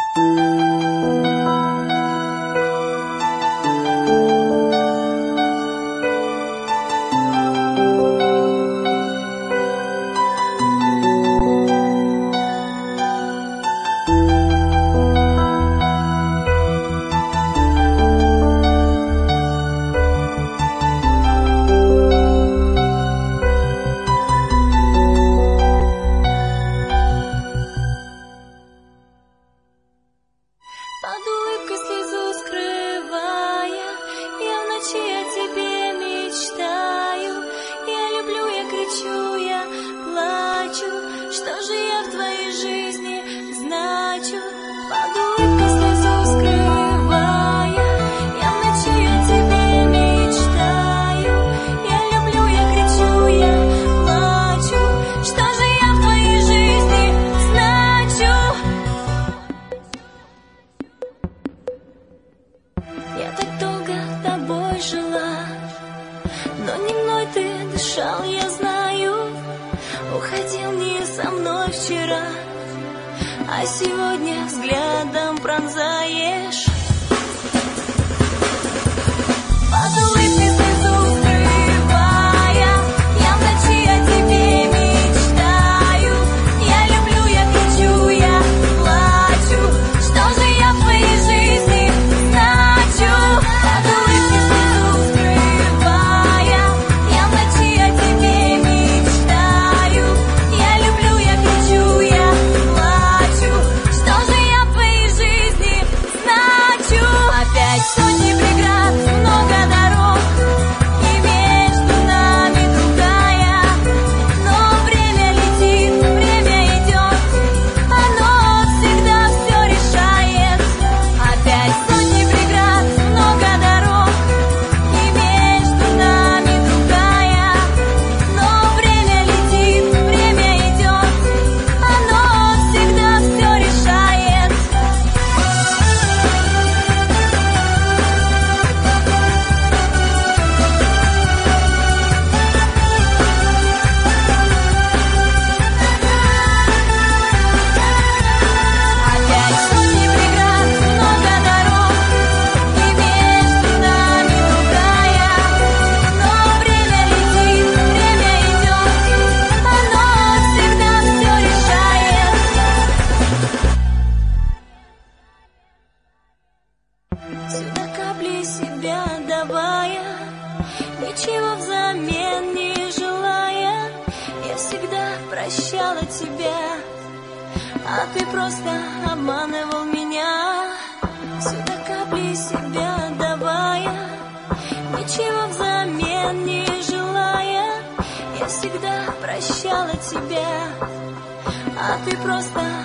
Под улыбкой слезу скрывая, я в ночи о тебе мечтаю. Я люблю, я кричу, я плачу. Что же я в твоей жизни значу? Под улыбкой слезу скрывая, я в ночи о тебе мечтаю. Я люблю, я кричу, я плачу. Что же я в твоей жизни значу? Я так долго тобой жила, но не мной ты дышал, я знаю. Уходил не со мной вчера, а сегодня взглядом пронзаешь. Под улыбкой слезу скрывая, я в ночи о тебе мечтаю. Я люблю, я кричу, я плачу. Что же я в твоей жизни значу? Под улыбкой слезу скрывая, я в ночи о тебе мечтаю. Я люблю, я кричу, я плачу. Что же я в твоей жизни значу? Опять сотни преград, много дорог, и между нами другая. Но время летит, время идет, оно всегда все решает. Опять сотни преград, много дорог, и между нами другая. Но время летит, время идет, оно всегда все решает. Опять сотни преград, много дорог, и между нами другая. Но время летит, время идет, оно всегда все решает. Сюда капли себя давая, ничего взамен не желая. Я всегда прощала тебя, а ты просто обманывал меня. Сюда капли себя давая, ничего взамен не желая. Я всегда прощала тебя, а ты просто